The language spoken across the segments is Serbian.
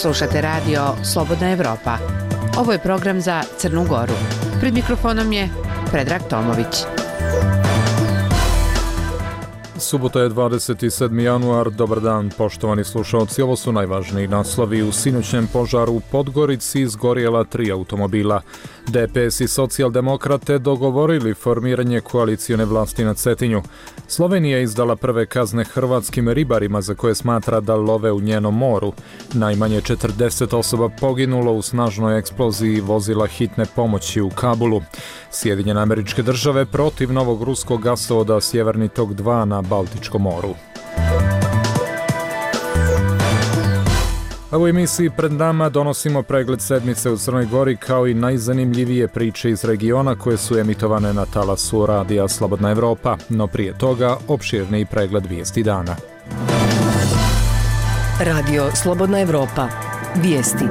Slušate radio Slobodna Evropa. Ovo je program za Crnu Goru. Pred mikrofonom je Predrag Tomović. Subota je 27. januar. Dobar dan, poštovani slušalci. Ovo su najvažniji naslovi. U sinoćnjem požaru u Podgorici izgorjela 3 automobila. DPS i socijaldemokrate dogovorili formiranje koalicione vlasti na Cetinju. Slovenija je izdala prve kazne hrvatskim ribarima za koje smatra da love u njenom moru. Najmanje 40 osoba poginulo u snažnoj eksploziji vozila hitne pomoći u Kabulu. Sjedinjene Američke Države protiv novog ruskog gasovoda Sjeverni tok 2 na Baltičkom moru. A u emisiji pred nama donosimo pregled sedmice u Crnoj Gori kao i najzanimljivije priče iz regiona koje su emitovane na talasu radija Slobodna Evropa, no prije toga opširniji pregled vijesti dana. Radio Slobodna Evropa. Vijesti.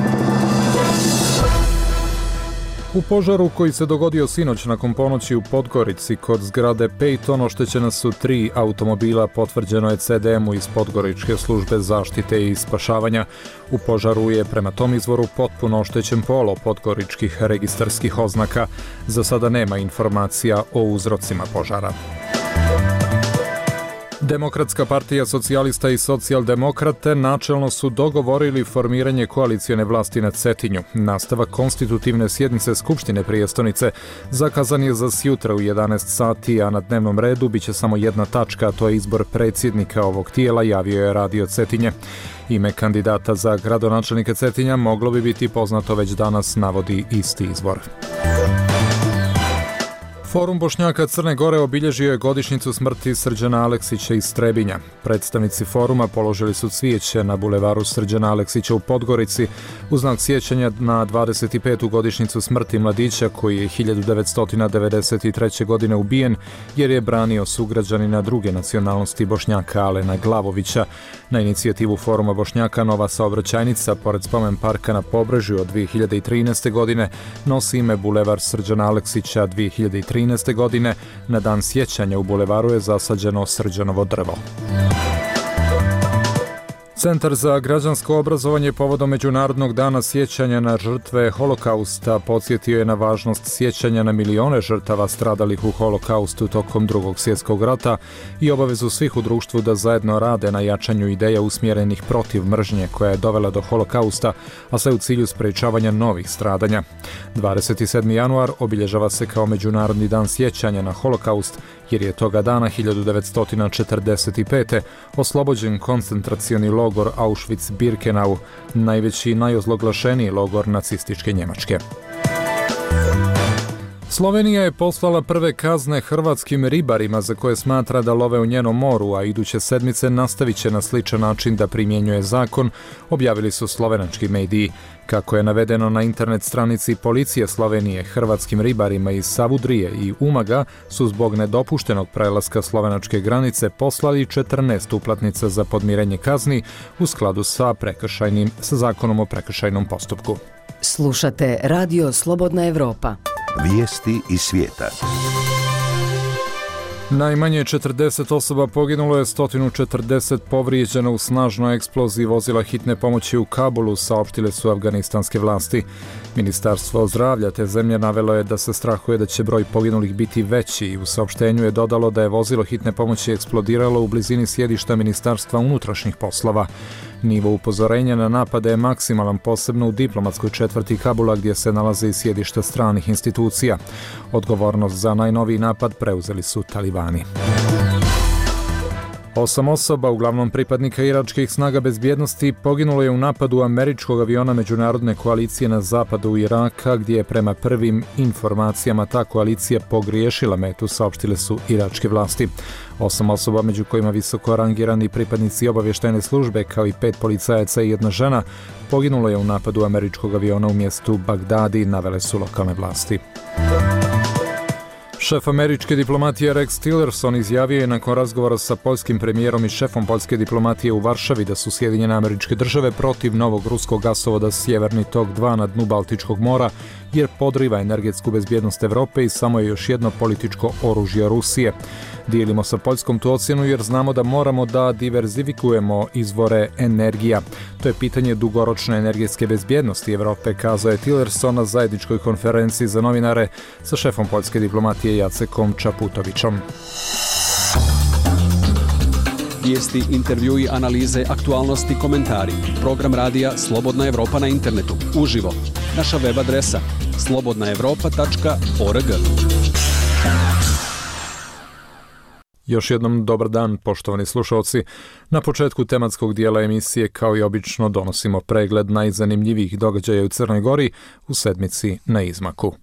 U požaru koji se dogodio sinoć nakon ponoći u Podgorici kod zgrade Peyton oštećena su 3 automobila, potvrđeno je CDM-u iz Podgoričke službe zaštite i spašavanja. U požaru je prema tom izvoru potpuno oštećen polo podgoričkih registarskih oznaka. Za sada nema informacija o uzrocima požara. Demokratska partija socijalista i socijaldemokrate načelno su dogovorili formiranje koalicione vlasti na Cetinju. Nastavak konstitutivne sjednice Skupštine prijestonice zakazan je za sjutra u 11 sati, a na dnevnom redu biće samo jedna tačka, a to je izbor predsjednika ovog tijela, javio je Radio Cetinje. Ime kandidata za gradonačelnika Cetinja moglo bi biti poznato već danas, navodi isti izvor. Forum Bošnjaka Crne Gore obilježio je godišnjicu smrti Srđana Aleksića iz Trebinja. Predstavnici foruma položili su cvijeće na bulevaru Srđana Aleksića u Podgorici u znak sjećanja na 25. godišnjicu smrti mladića koji je 1993. godine ubijen jer je branio sugrađanina druge nacionalnosti Bošnjaka Alena Glavovića. Na inicijativu Foruma Bošnjaka nova saobraćajnica pored spomen parka na Pobrežju od 2013. godine nosi ime bulevar Srđana Aleksića 2013. godine. Na dan sjećanja u bulevaru je zasađeno srđanovo drvo. Centar za građansko obrazovanje povodom Međunarodnog dana sjećanja na žrtve holokausta podsjetio je na važnost sjećanja na milione žrtava stradalih u holokaustu tokom Drugog svjetskog rata i obavezu svih u društvu da zajedno rade na jačanju ideja usmjerenih protiv mržnje koja je dovela do holokausta, a sve u cilju sprečavanja novih stradanja. 27. januar obilježava se kao Međunarodni dan sjećanja na holokaust jer je toga dana 1945. oslobođen koncentracioni logor Auschwitz-Birkenau, najveći i najozloglašeniji logor nacističke Njemačke. Slovenija je poslala prve kazne hrvatskim ribarima za koje smatra da love u njenom moru, a iduće sedmice nastavit će na sličan način da primjenjuje zakon, objavili su slovenački mediji. Kako je navedeno na internet stranici policije Slovenije, hrvatskim ribarima iz Savudrije i Umaga su zbog nedopuštenog prelaska slovenačke granice poslali 14 uplatnica za podmirenje kazni u skladu sa zakonom o prekršajnom postupku. Slušate Radio Slobodna Evropa. Vijesti iz svijeta. Najmanje 40 osoba poginulo je, 140 povrijeđeno u snažnoj eksploziji vozila hitne pomoći u Kabulu, saopštile su afganistanske vlasti. Ministarstvo zdravlja te zemlje navelo je da se strahuje da će broj poginulih biti veći i u saopštenju je dodalo da je vozilo hitne pomoći eksplodiralo u blizini sjedišta Ministarstva unutrašnjih poslova. Nivo upozorenja na napade je maksimalan, posebno u diplomatskoj četvrti Kabula gdje se nalaze i sjedišta stranih institucija. Odgovornost za najnoviji napad preuzeli su talibani. 8 osoba, uglavnom pripadnika iračkih snaga bezbjednosti, poginulo je u napadu američkog aviona međunarodne koalicije na zapadu Iraka, gdje je prema prvim informacijama ta koalicija pogriješila metu, saopštile su iračke vlasti. 8 osoba, među kojima visoko rangirani pripadnici obavještajne službe, kao i 5 policajaca i 1 žena, poginulo je u napadu američkog aviona u mjestu Bagdadi, navele su lokalne vlasti. Šef američke diplomatije Rex Tillerson izjavio je nakon razgovora sa poljskim premijerom i šefom poljske diplomatije u Varšavi da su Sjedinjene Američke Države protiv novog ruskog gasovoda Sjeverni tok 2 na dnu Baltičkog mora, jer podriva energetsku bezbjednost Evrope i samo je još jedno političko oružje Rusije. Dijelimo sa Poljskom tu ocjenu jer znamo da moramo da diverzifikujemo izvore energija. To je pitanje dugoročne energetske bezbjednosti Evrope, kazao je Tillerson na zajedničkoj konferenciji za novinare sa šefom poljske diplomatije Jacekom Čaputovićom. Vijesti, intervjui, analize, aktualnosti, komentari. Program radija Slobodna Evropa na internetu. Uživo. Naša web adresa slobodnaevropa.org. Još jednom dobar dan, poštovani slušalci. Na početku tematskog dijela emisije, kao i obično, donosimo pregled najzanimljivijih događaja u Crnoj Gori u sedmici na izmaku.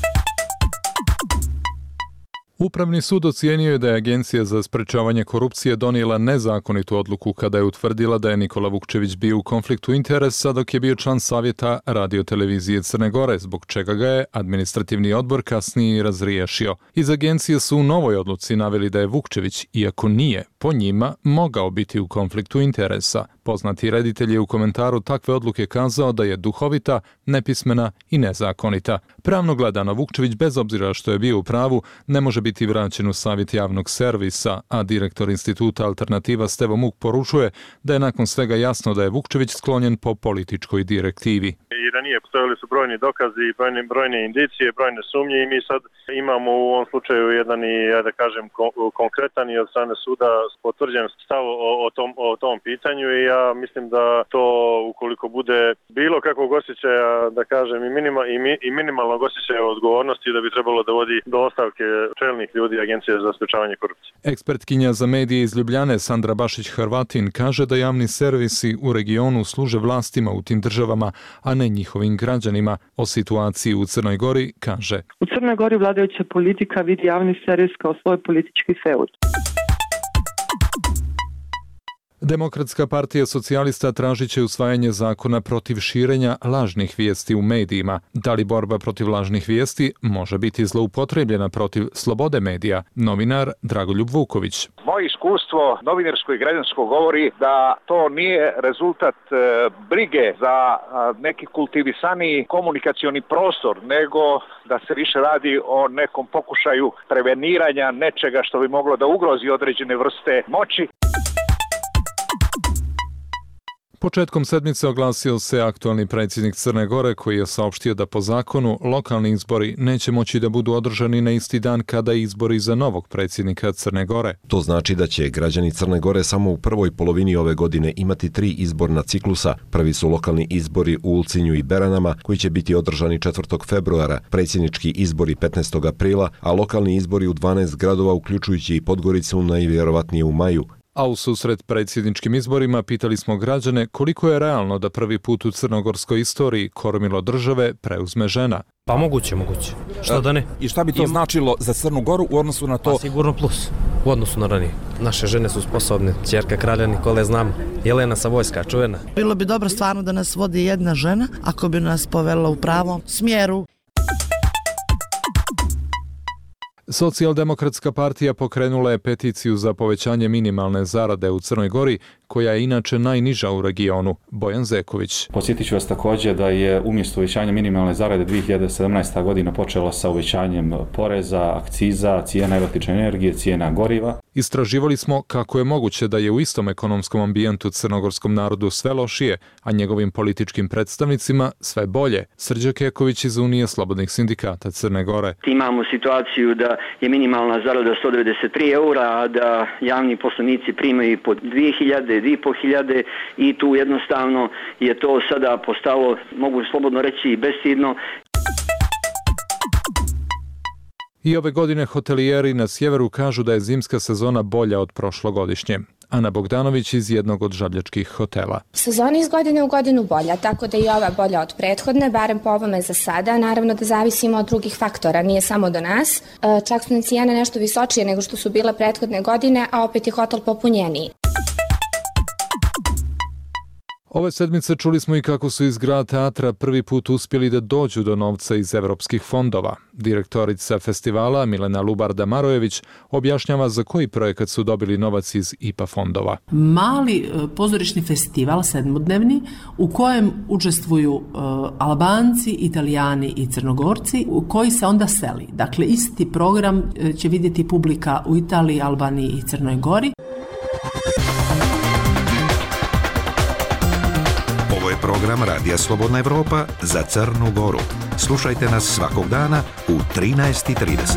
Upravni sud ocijenio je da je Agencija za sprečavanje korupcije donijela nezakonitu odluku kada je utvrdila da je Nikola Vukčević bio u konfliktu interesa dok je bio član savjeta radiotelevizije Crne Gore, zbog čega ga je administrativni odbor kasnije razriješio. Iz agencije su u novoj odluci naveli da je Vukčević, iako nije, po njima, mogao biti u konfliktu interesa. Poznati reditelj je u komentaru takve odluke kazao da je duhovita, nepismena i nezakonita. Pravno gledano, Vukčević, bez obzira što je bio u pravu, ne može biti vraćen u savjet javnog servisa, a direktor instituta Alternativa Stevo Muk poručuje da je nakon svega jasno da je Vukčević sklonjen po političkoj direktivi. I ranije postojali su brojni dokazi, brojne indicije, brojne sumnje i mi sad imamo u ovom slučaju jedan i, da kažem, konkretan i od strane suda potvrđen stav o tom pitanju i ja mislim da to, ukoliko bude bilo kakvog osjećaja, da kažem, i minimalnog osjećaja odgovornosti, da bi trebalo da vodi do ostavke čelnih ljudi Agencije za sprečavanje korupcije. Ekspertkinja za medije iz Ljubljane Sandra Bašić-Hrvatin kaže da javni servisi u regionu služe vlastima u tim državama, a ne njihovim građanima. O situaciji u Crnoj Gori kaže: U Crnoj Gori vladajuća politika vidi javni servis kao svoj politički feud. Demokratska partija socijalista tražit će usvajanje zakona protiv širenja lažnih vijesti u medijima. Da li borba protiv lažnih vijesti može biti zloupotrebljena protiv slobode medija? Novinar Dragoljub Vuković. Moje iskustvo novinarsko i građansko govori da to nije rezultat brige za neki kultivisaniji komunikacioni prostor, nego da se više radi o nekom pokušaju preveniranja nečega što bi moglo da ugrozi određene vrste moći. Početkom sedmice oglasio se aktualni predsjednik Crne Gore koji je saopštio da po zakonu lokalni izbori neće moći da budu održani na isti dan kada izbori za novog predsjednika Crne Gore. To znači da će građani Crne Gore samo u prvoj polovini ove godine imati 3 izborna ciklusa. Prvi su lokalni izbori u Ulcinju i Beranama koji će biti održani 4. februara, predsjednički izbori 15. aprila, a lokalni izbori u 12 gradova uključujući i Podgoricu najvjerovatnije u maju. A u susret predsjedničkim izborima pitali smo građane koliko je realno da prvi put u crnogorskoj istoriji kormilo države preuzme žena. Pa moguće. Što da ne? I šta bi to značilo za Crnu Goru u odnosu na to? Pa sigurno plus u odnosu na ranije. Naše žene su sposobne. Ćerka kralja Nikole znam. Jelena Savojska, čuvena. Bilo bi dobro stvarno da nas vodi jedna žena ako bi nas povela u pravom smjeru. Socijaldemokratska partija pokrenula je peticiju za povećanje minimalne zarade u Crnoj Gori, koja je inače najniža u regionu. Bojan Zeković. Podsjetit ću vas također da je umjesto uvećanja minimalne zarade 2017. godina počela sa uvećanjem poreza, akciza, cijena električne energije, cijena goriva. Istraživali smo kako je moguće da je u istom ekonomskom ambijentu crnogorskom narodu sve lošije, a njegovim političkim predstavnicima sve bolje. Srđan Keković iz Unije slobodnih sindikata Crne Gore. Imamo situaciju da je minimalna zarada 193 eura, a da javni poslenici primaju po 2000, 2500 i tu jednostavno je to sada postalo, mogu slobodno reći, bestidno. I ove godine hotelijeri na sjeveru kažu da je zimska sezona bolja od prošlogodišnje. Ana Bogdanović iz jednog od žabljačkih hotela. Sezona iz godine u godinu bolja, tako da i ova bolja od prethodne, barem po ovome za sada. Naravno da zavisimo od drugih faktora, nije samo do nas. Čak su cijene nešto visočije nego što su bile prethodne godine, a opet je hotel popunjeniji. Ove sedmice čuli smo i kako su iz grada teatra prvi put uspjeli da dođu do novca iz evropskih fondova. Direktorica festivala Milena Lubarda-Marojević objašnjava za koji projekat su dobili novac iz IPA fondova. Mali pozorišni festival, sedmodnevni, u kojem učestvuju Albanci, Italijani i Crnogorci, u koji se onda seli. Dakle, isti program će vidjeti publika u Italiji, Albaniji i Crnoj Gori. Ovo je program Radija Slobodna Evropa za Crnu Goru. Slušajte nas svakog dana u 13:30.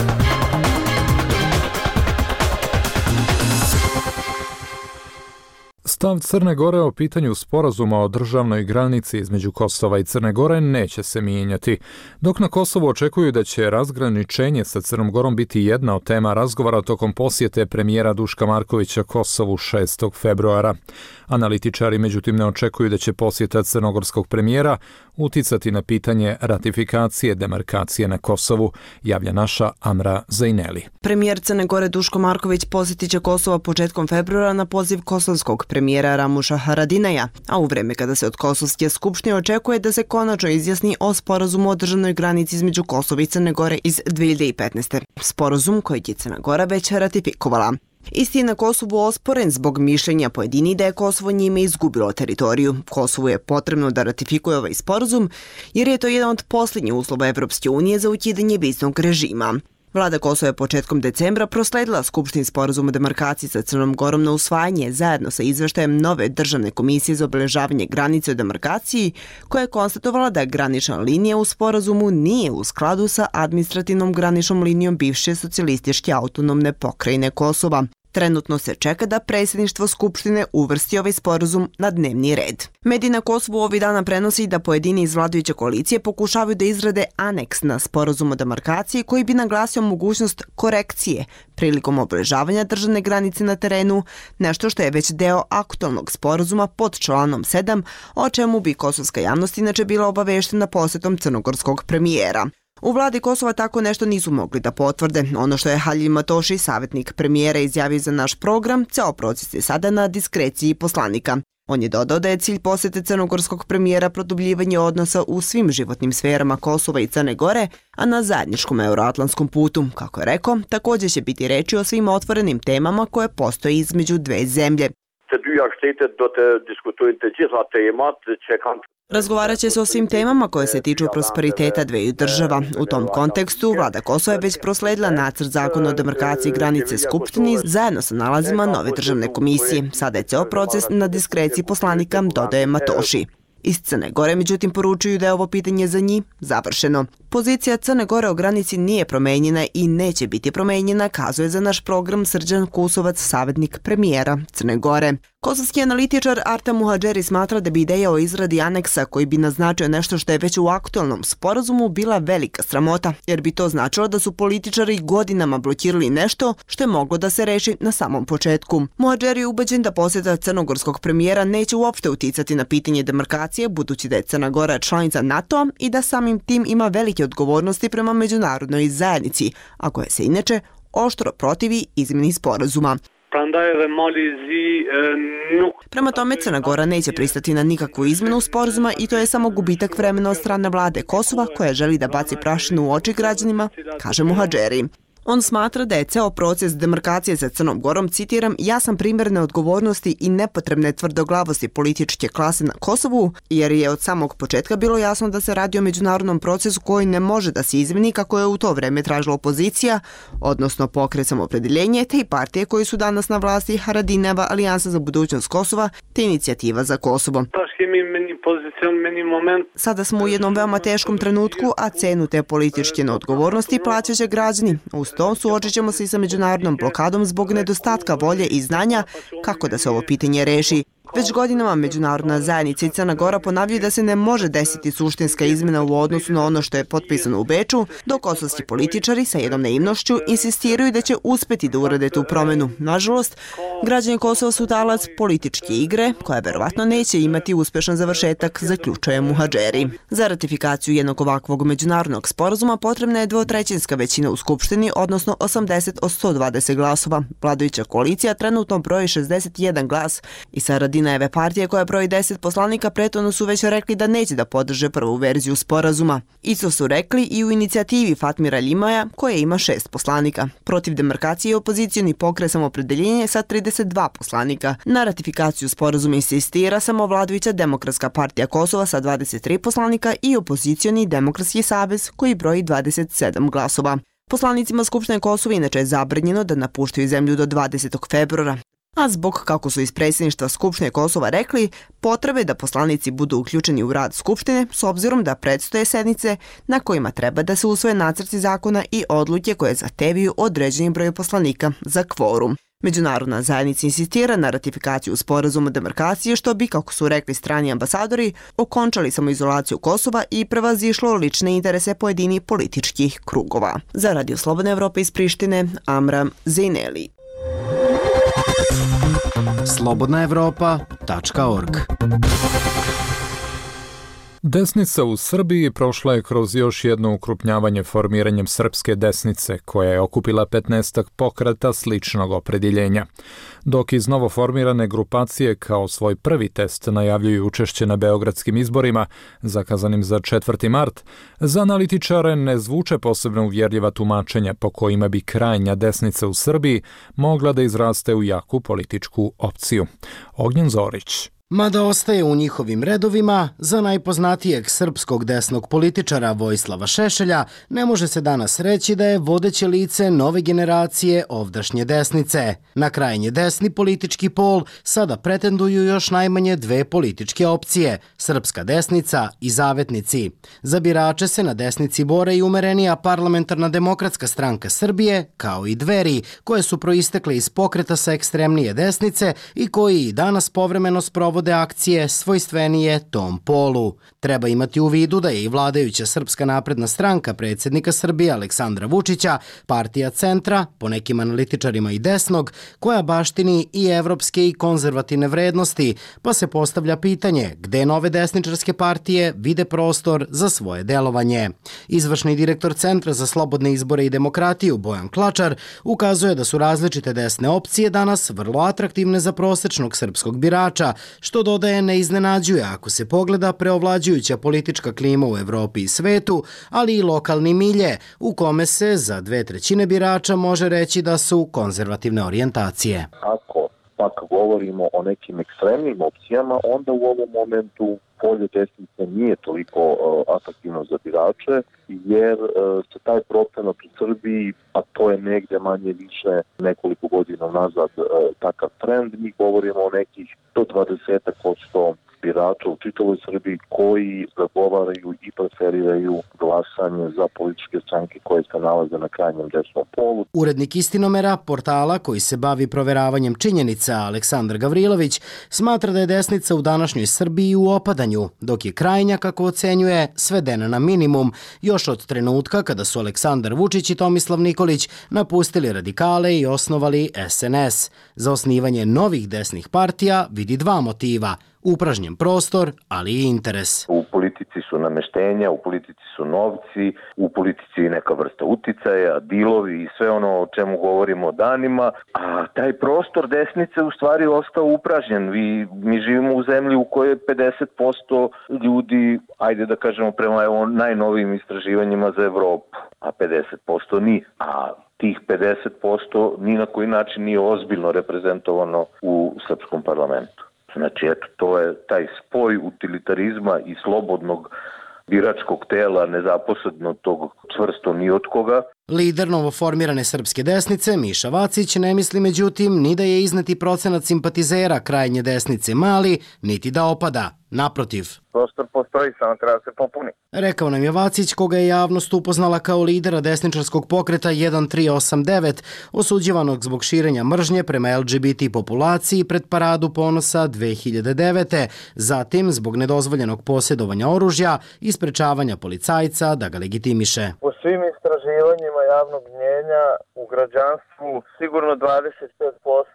Stav Crne Gore o pitanju sporazuma o državnoj granici između Kosova i Crne Gore neće se mijenjati. Dok na Kosovu očekuju da će razgraničenje sa Crnom Gorom biti jedna od tema razgovora tokom posjete premijera Duška Markovića Kosovu 6. februara. Analitičari međutim ne očekuju da će posjeta crnogorskog premijera uticati na pitanje ratifikacije demarkacije na Kosovu, javlja naša Amra Zajneli. Premijer Crne Gore Duško Marković posjetit će Kosovo početkom februara na poziv kosovskog premijera Ramuša Haradinaja, a u vreme kada se od Kosovske skupštine očekuje da se konačno izjasni o sporazumu o državnoj granici između Kosova i Crne Gore iz 2015. Sporazum koji je Crna Gora već ratifikovala. Isti je na Kosovu osporen zbog mišljenja pojedini da je Kosovo njime izgubilo teritoriju. Kosovu je potrebno da ratifikuje ovaj sporazum jer je to jedan od posljednjih uslova Evropske unije za ukidanje viznog režima. Vlada Kosova je početkom decembra prosledila Skupštini sporazum o demarkaciji sa Crnom Gorom na usvajanje zajedno sa izveštajem nove državne komisije za obeležavanje granice o demarkaciji, koja je konstatovala da granična linija u sporazumu nije u skladu sa administrativnom graničnom linijom bivše socijalističke autonomne pokrajine Kosova. Trenutno se čeka da predsjedništvo Skupštine uvrsti ovaj sporazum na dnevni red. Mediji na Kosovu ovih dana prenosi da pojedini iz vladajuće koalicije pokušavaju da izrade aneks na sporazum o demarkaciji koji bi naglasio mogućnost korekcije prilikom obeležavanja državne granice na terenu, nešto što je već deo aktualnog sporazuma pod članom 7, o čemu bi kosovska javnost inače bila obaveštena posjetom crnogorskog premijera. U vladi Kosova tako nešto nisu mogli da potvrde. Ono što je Halil Matoši, savjetnik premijera, izjavio za naš program, ceo proces je sada na diskreciji poslanika. On je dodao da je cilj posjete crnogorskog premijera produbljivanje odnosa u svim životnim sferama Kosova i Crne Gore, a na zajedničkom euroatlantskom putu. Kako je rekao, također će biti reči o svim otvorenim temama koje postoje između dve zemlje. Razgovarat će se o svim temama koje se tiču prosperiteta dveju država. U tom kontekstu vlada Kosova je već prosledila nacrt zakona o demarkaciji granice Skupštini zajedno sa nalazima nove državne komisije. Sada je ceo proces na diskreciji poslanika, dodaje Matoši. Iz Crne Gore međutim poručuju da je ovo pitanje za njih završeno. Pozicija Crne Gore o granici nije promenjena i neće biti promenjena, kazuje za naš program Srđan Kusovac, savjetnik premijera Crne Gore. Kosovski analitičar Arta Muhadžeri smatra da bi ideja o izradi aneksa koji bi naznačio nešto što je već u aktualnom sporazumu bila velika sramota, jer bi to značilo da su političari godinama blokirali nešto što je moglo da se reši na samom početku. Muhadžeri je ubeđen da posjeta crnogorskog premijera neće uopšte uticati na pitanje demarkacije, budući da je Crna Gora članica NATO-a i da samim tim ima velike odgovornosti prema međunarodnoj zajednici, a koje se inače oštro protivi izmjeni sporazuma. Prema tome, Crna Gora neće pristati na nikakvu izmjenu sporazuma i to je samo gubitak vremena od strane vlade Kosova koja želi da baci prašinu u oči građanima, kaže Muhadžeri. On smatra da je ceo proces demarkacije sa Crnom Gorom, citiram, jasan primjer neodgovornosti i nepotrebne tvrdoglavosti političke klase na Kosovu, jer je od samog početka bilo jasno da se radi o međunarodnom procesu koji ne može da se izmeni kako je u to vreme tražila opozicija, odnosno Pokret Samoopredjeljenje, te i partije koji su danas na vlasti, Haradineva, Alijansa za budućnost Kosova, te Inicijativa za Kosovo. Sada smo u jednom veoma teškom trenutku, a cenu te političke neodgovornosti plaćat će građani. Uz to suočit ćemo se i sa međunarodnom blokadom zbog nedostatka volje i znanja kako da se ovo pitanje reši. Već godinama međunarodna zajednica i Crna Gora ponavljaju da se ne može desiti suštinska izmjena u odnosu na ono što je potpisano u Beču, dok kosovski političari sa jednom naivnošću insistiraju da će uspeti da urade tu promjenu. Nažalost, građani Kosova su talac političke igre, koja verovatno neće imati uspješan završetak, zaključuje Muhadžeri. Za ratifikaciju jednog ovakvog međunarodnog sporazuma potrebna je dvotrećinska većina u Skupštini, odnosno 80 od 120 glasova. Vladajuća koalicija trenutno broji 61 glas i sa Haradinajom Haradinajeve partije koja broji 10 poslanika prethodno su već rekli da neće da podrže prvu verziju sporazuma. Isto su rekli i u inicijativi Fatmira Ljimaja koja ima 6 poslanika. Protiv demarkacije i opozicioni pokret Samoopredeljenje sa 32 poslanika. Na ratifikaciju sporazuma insistira samovladujuća Demokratska partija Kosova sa 23 poslanika i opozicioni Demokratski savez koji broji 27 glasova. Poslanicima Skupštine Kosova inače je zabranjeno da napuštaju zemlju do 20. februara. A zbog, kako su iz predsjedništva Skupštine Kosova rekli, potrebe da poslanici budu uključeni u rad Skupštine s obzirom da predstoje sednice na kojima treba da se usvoje nacrti zakona i odluke koje zahtevaju određeni broj poslanika za kvorum. Međunarodna zajednica insistira na ratifikaciju sporazuma o demarkaciji što bi, kako su rekli strani ambasadori, okončali samoizolaciju Kosova i prevazišlo lične interese pojedinih političkih krugova. Za Radio Slobodna Evropa iz Prištine, Amra Zejneli. slobodnaevropa.org. Desnica u Srbiji prošla je kroz još jedno ukrupnjavanje formiranjem srpske desnice, koja je okupila 15 pokreta sličnog opredjeljenja. Dok iz novoformirane grupacije kao svoj prvi test najavljuju učešće na beogradskim izborima, zakazanim za 4. mart, za analitičare ne zvuče posebno uvjerljiva tumačenja po kojima bi krajnja desnica u Srbiji mogla da izraste u jaku političku opciju. Ognjen Zorić. Mada ostaje u njihovim redovima, za najpoznatijeg srpskog desnog političara Vojislava Šešelja ne može se danas reći da je vodeće lice nove generacije ovdašnje desnice. Na krajnje desni politički pol sada pretenduju još najmanje dve političke opcije, srpska desnica i zavetnici. Za birače se na desnici bore i umerenija parlamentarna demokratska stranka Srbije, kao i Dveri, koje su proistekle iz pokreta sa ekstremnije desnice i koji i danas povremeno sprovode akcije svojstvenije tom polu. Treba imati u vidu da je i vladajuća Srpska napredna stranka predsjednika Srbije Aleksandra Vučića, partija centra, po nekim analitičarima i desnog, koja baštini i evropske i konzervativne vrednosti, pa se postavlja pitanje gde nove desničarske partije vide prostor za svoje delovanje. Izvršni direktor Centra za slobodne izbore i demokratiju Bojan Klačar ukazuje da su različite desne opcije danas vrlo atraktivne za prosečnog srpskog birača, što dodaje ne iznenađuje ako se pogleda preovlađujuća politička klima u Evropi i svetu, ali i lokalni milje, u kome se za 2/3 birača može reći da su konzervativne orijentacije. Ako pak govorimo o nekim ekstremnim opcijama, onda u ovom momentu polje desnice nije toliko atraktivno za birače, jer se taj procenat u Srbiji, a to je negde manje više nekoliko godina nazad takav trend, mi govorimo o nekih 120% birača u čitavoj Srbiji koji zagovaraju i preferiraju glasanje za političke stranke koje se nalaze na krajnjem desnom polu. Urednik Istinomera, portala koji se bavi proveravanjem činjenica, Aleksandar Gavrilović, smatra da je desnica u današnjoj Srbiji u opadanju, dok je krajnja, kako ocenjuje, svedena na minimum, još od trenutka kada su Aleksandar Vučić i Tomislav Nikolić napustili radikale i osnovali SNS. Za osnivanje novih desnih partija vidi dva motiva: upražnjen prostor, ali i interes. U politici su nameštenja, u politici su novci, u politici je neka vrsta uticaja, dilovi i sve ono o čemu govorimo danima, a taj prostor desnice u stvari ostao upražnjen. Mi živimo u zemlji u kojoj 50% ljudi, ajde da kažemo prema najnovijim istraživanjima za Evropu, a 50% nije. A tih 50% ni na koji način nije ozbiljno reprezentovano u srpskom parlamentu. Znači, eto, to je taj spoj utilitarizma i slobodnog biračkog tela, nezaposlednog tog čvrsto ni od koga. Lider novoformirane srpske desnice, Miša Vacić, ne misli međutim ni da je izneti procenat simpatizera krajnje desnice mali, niti da opada. Naprotiv. Prostor postoji, samo treba se popuni. Rekao nam je Vacić, koga je javnost upoznala kao lidera desničarskog pokreta 1389, osuđivanog zbog širenja mržnje prema LGBT populaciji pred Paradu ponosa 2009. Zatim, zbog nedozvoljenog posjedovanja oružja i sprečavanja policajca da ga legitimiše. Po svim istraživanjima javnog mnjenja u građanstvu sigurno 25%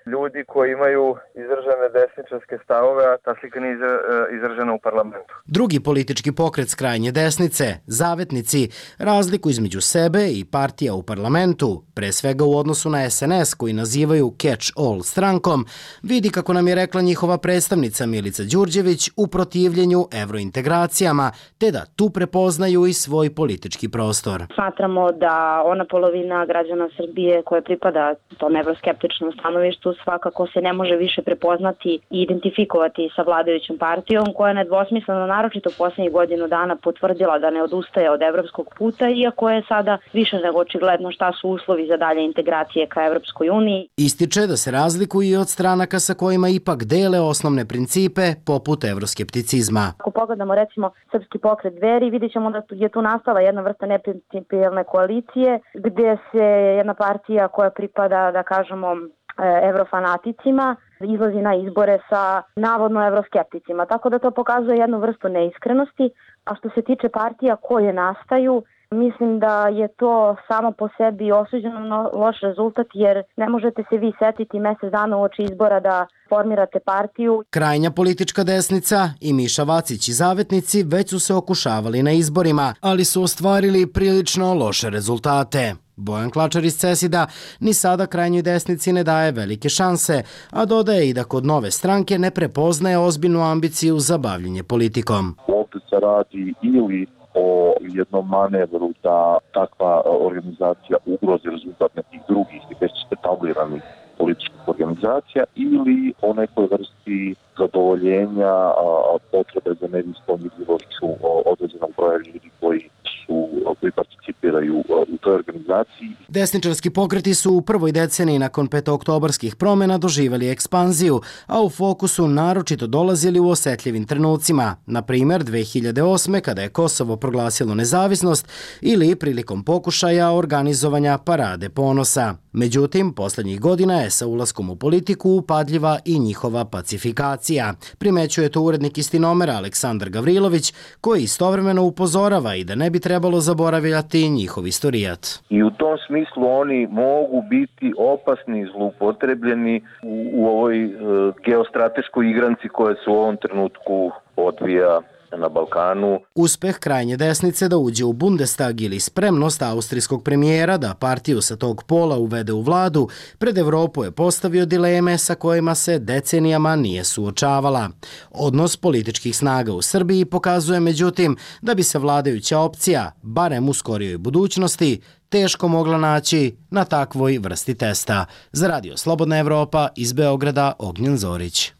ljudi koji imaju izražene desničarske stavove, a ta slika nije izražena u parlamentu. Drugi politički pokret s krajnje desnice, Zavetnici, razliku između sebe i partija u parlamentu, pre svega u odnosu na SNS koji nazivaju catch-all strankom, vidi, kako nam je rekla njihova predstavnica Milica Đurđević, u protivljenju evrointegracijama, te da tu prepoznaju i svoj politički prostor. Smatramo da ona polovina građana Srbije koja pripada tom evroskeptičnom stanovištu svakako se ne može više prepoznati i identifikovati sa vladajućom partijom koja je nedvosmisleno, naročito poslednjih godinu dana, potvrdila da ne odustaje od evropskog puta, iako je sada više nego očigledno šta su uslovi za dalje integracije ka Evropskoj uniji. Ističe da se razlikuju i od stranaka sa kojima ipak dele osnovne principe poput evroskepticizma. Ako pogledamo recimo Srpski pokret Dveri, vidjet ćemo da je tu nastala jedna vrsta neprincipijelne koalicije gdje se jedna partija koja pripada, da kažemo, evrofanaticima izlazi na izbore sa navodno evroskepticima. Tako da to pokazuje jednu vrstu neiskrenosti. A što se tiče partija koje nastaju, mislim da je to samo po sebi osuđeno na loš rezultat, jer ne možete se vi setiti mjesec dana uoči izbora da formirate partiju. Krajnja politička desnica i Miša Vacić i Zavetnici već su se okušavali na izborima, ali su ostvarili prilično loše rezultate. Bojan Klačar iz CESID-a ni sada krajnjoj desnici ne daje velike šanse, a dodaje i da kod nove stranke ne prepoznaje ozbiljnu ambiciju za bavljenje politikom. Ovdje se radi ili o jednom manevru da takva organizacija ugrozi rezultat nekih drugih već etabliranih političkih organizacija ili o nekoj vrsti zadovoljenja potrebe za medijskom vidljivošću određenog broja ljudi koji participiraju u toj organizaciji. Desničarski pokreti su u prvoj deceniji nakon petooktobarskih promjena doživjeli ekspanziju, a u fokusu naročito dolazili u osetljivim trenucima, na primjer 2008. kada je Kosovo proglasilo nezavisnost ili prilikom pokušaja organizovanja Parade ponosa. Međutim, posljednjih godina je sa ulaskom u politiku upadljiva i njihova pacifikacija. Primećuje to urednik Istinomera Aleksandar Gavrilović, koji istovremeno upozorava i da ne bi trebalo zaboravljati njihov istorijat. I u tom smislu oni mogu biti opasni i zloupotrebljeni u ovoj geostrateškoj igranci koja se u ovom trenutku odvija na Balkanu. Uspeh krajnje desnice da uđe u Bundestag ili spremnost austrijskog premijera da partiju sa tog pola uvede u vladu, pred Evropu je postavio dileme sa kojima se decenijama nije suočavala. Odnos političkih snaga u Srbiji pokazuje međutim da bi se vladajuća opcija, barem u skorijoj budućnosti, teško mogla naći na takvoj vrsti testa. Za Radio Slobodna Evropa iz Beograda, Ognjen Zorić.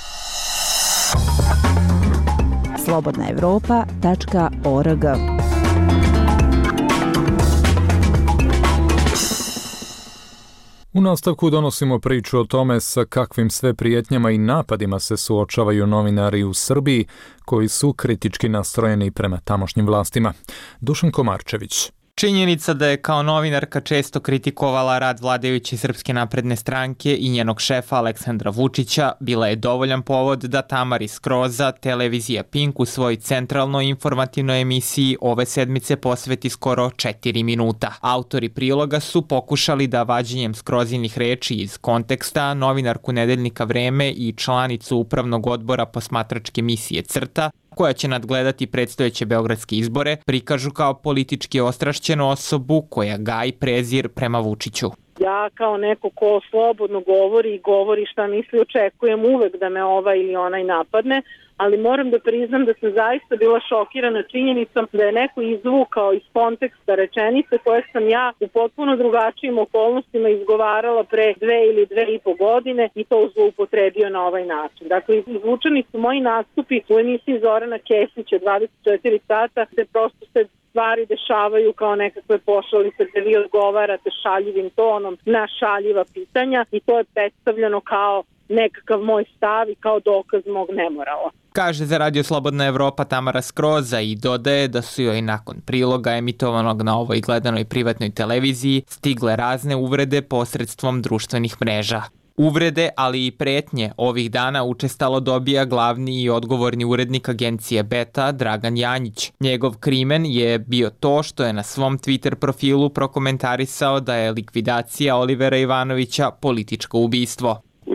slobodnaevropa.org. U nastavku donosimo priču o tome sa kakvim sve prijetnjama i napadima se suočavaju novinari u Srbiji koji su kritički nastrojeni prema tamošnjim vlastima. Dušan Komarčević. Činjenica da je kao novinarka često kritikovala rad vladajuće Srpske napredne stranke i njenog šefa Aleksandra Vučića bila je dovoljan povod da Tamari Skroza televizija Pink u svojoj centralnoj informativnoj emisiji ove sedmice posveti skoro 4 minuta. Autori priloga su pokušali da vađenjem Skrozinih reči iz konteksta novinarku nedeljnika Vreme i članicu upravnog odbora posmatračke misije CRTA, koja će nadgledati predstojeće beogradske izbore, prikažu kao politički ostrašćenu osobu koja gaji prezir prema Vučiću. Ja kao neko ko slobodno govori i govori šta misli, očekujem uvek da me ovaj ili onaj napadne, ali moram da priznam da sam zaista bila šokirana činjenicom da je neko izvukao iz konteksta rečenice koje sam ja u potpuno drugačijim okolnostima izgovarala pre 2 ili 2,5 godine i to zloupotrebio na ovaj način. Dakle, izvučeni su moji nastupi u emisiji Zorana Kesića 24 sata, gde prosto se stvari dešavaju kao nekakve pošalice gde vi odgovarate šaljivim tonom na šaljiva pitanja i to je predstavljeno kao nekakav moj stav i kao dokaz mog nemorala. Kaže za Radio Slobodna Evropa Tamara Skroza i dodaje da su joj nakon priloga emitovanog na ovoj gledanoj privatnoj televiziji stigle razne uvrede posredstvom društvenih mreža. Uvrede, ali i pretnje ovih dana učestalo dobija glavni i odgovorni urednik agencije Beta, Dragan Janjić. Njegov krimen je bio to što je na svom Twitter profilu prokomentarisao da je likvidacija Olivera Ivanovića političko ubistvo.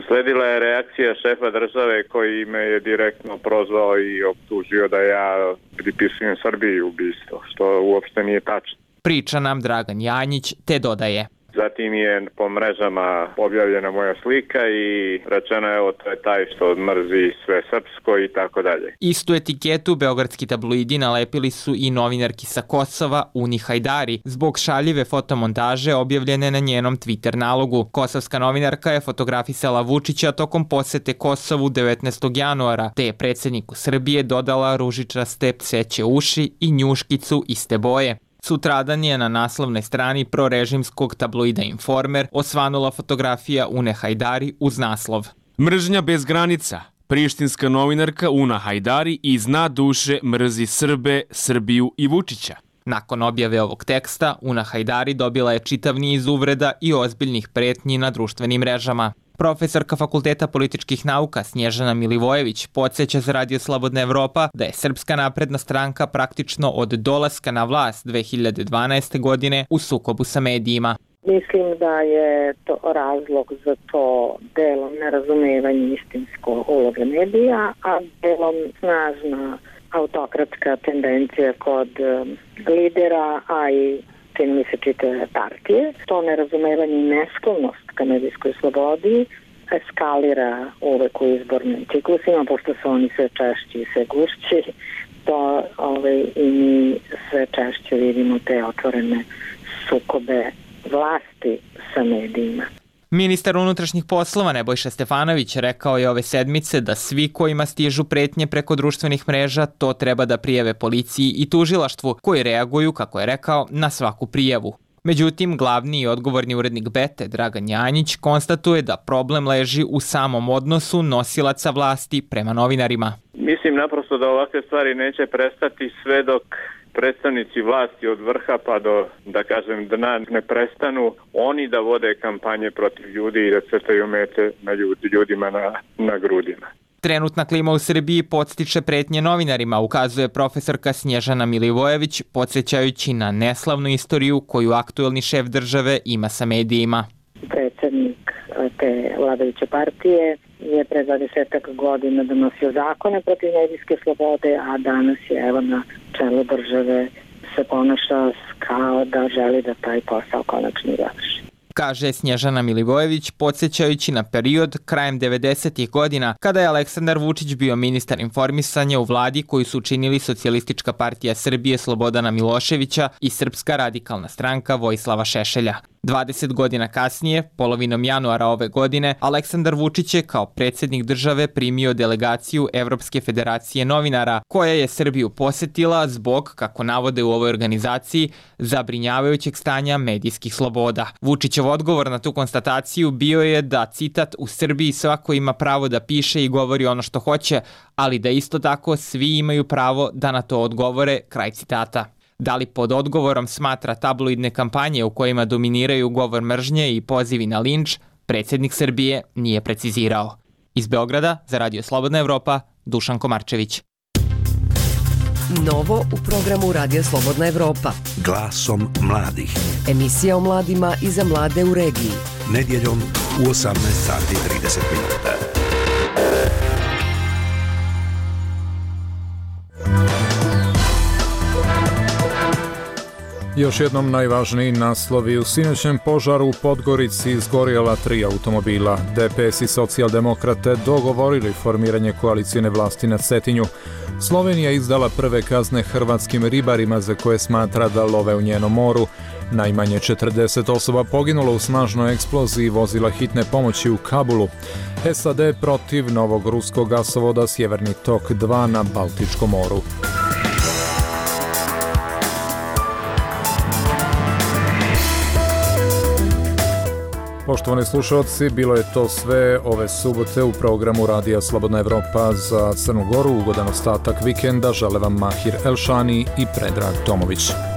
Usledila je reakcija šefa države koji me je direktno prozvao i optužio da ja pripisujem Srbiji ubistvo, što uopšte nije tačno. Priča nam Dragan Janjić, te dodaje. Zatim je po mrežama objavljena moja slika i rečeno je, evo, to je taj što mrzi sve srpsko i tako dalje. Istu etiketu beogradski tabloidi nalepili su i novinarki sa Kosova, Uni Hajdari, zbog šaljive fotomontaže objavljene na njenom Twitter nalogu. Kosovska novinarka je fotografisala Vučića tokom posete Kosovu 19. januara, te je predsjedniku Srbije dodala ružičaste pseće uši i njuškicu iste boje. Sutradan je na naslovnoj strani prorežimskog tabloida Informer osvanula fotografija Une Hajdari uz naslov Mržnja bez granica. Prištinska novinarka Una Hajdari iz dna duše mrzi Srbe, Srbiju i Vučića. Nakon objave ovog teksta, Una Hajdari dobila je čitav niz uvreda i ozbiljnih pretnji na društvenim mrežama. Profesorka Fakulteta političkih nauka Snježana Milivojević podsjeća za Radio Slobodna Evropa da je Srpska napredna stranka praktično od dolaska na vlast 2012. godine u sukobu sa medijima. Mislim da je to razlog za to delom nerazumevanje istinsko uloge medija, a delom snažna autokratska tendencija kod lidera, a i čini mi se čitave partije. To nerazumevanje i nesklonost ka medijskoj slobodi eskalira uvek u izbornim ciklusima, pošto su oni sve češći i sve gušći, to i mi sve češće vidimo te otvorene sukobe vlasti sa medijima. Ministar unutrašnjih poslova Nebojša Stefanović rekao je ove sedmice da svi kojima stižu pretnje preko društvenih mreža to treba da prijave policiji i tužilaštvu, koji reaguju, kako je rekao, na svaku prijavu. Međutim, glavni i odgovorni urednik Bete, Dragan Janjić, konstatuje da problem leži u samom odnosu nosilaca vlasti prema novinarima. Mislim naprosto da ovakve stvari neće prestati sve dok predstavnici vlasti od vrha pa do, da kažem, dna ne prestanu oni da vode kampanje protiv ljudi i da crtaju mete na ljudima na grudima. Trenutna klima u Srbiji podstiče pretnje novinarima, ukazuje profesorka Snježana Milivojević, podsjećajući na neslavnu istoriju koju aktuelni šef države ima sa medijima. Predsjednik te vladajuće partije je pre 20 godina donosio zakone protiv medijske slobode, a danas je evo na čelu države se ponaša kao da želi da taj posao konačno završi. Kaže Snježana Milivojević, podsjećajući na period krajem 90. godina kada je Aleksandar Vučić bio ministar informisanja u vladi koju su učinili Socijalistička partija Srbije Slobodana Miloševića i Srpska radikalna stranka Vojislava Šešelja. 20 godina kasnije, polovinom januara ove godine, Aleksandar Vučić je kao predsjednik države primio delegaciju Evropske federacije novinara, koja je Srbiju posetila zbog, kako navode u ovoj organizaciji, zabrinjavajućeg stanja medijskih sloboda. Vučićev odgovor na tu konstataciju bio je da, citat, u Srbiji svako ima pravo da piše i govori ono što hoće, ali da isto tako svi imaju pravo da na to odgovore, kraj citata. Da li pod odgovorom smatra tabloidne kampanje u kojima dominiraju govor mržnje i pozivi na linč, predsjednik Srbije nije precizirao. Iz Beograda, za Radio Slobodna Evropa, Dušan Komarčević. Novo u programu Radio Slobodna Evropa. Glasom mladih. Emisija o mladima i za mlade u regiji. Nedjeljom u 18:30 minuta. Još jednom najvažniji naslovi. U sinoćem požaru u Podgorici izgorjela 3 automobila. DPS i socijaldemokrate dogovorili formiranje koalicijne vlasti na Cetinju. Slovenija izdala prve kazne hrvatskim ribarima za koje smatra da love u njenom moru. Najmanje 40 osoba poginulo u snažnoj eksploziji vozila hitne pomoći u Kabulu. SAD protiv novog ruskog gasovoda Sjeverni tok 2 na Baltičkom moru. Poštovani slušalci, bilo je to sve ove subote u programu Radija Slobodna Evropa za Crnu Goru. Ugodan ostatak vikenda žele vam Mahir Elšani i Predrag Tomović.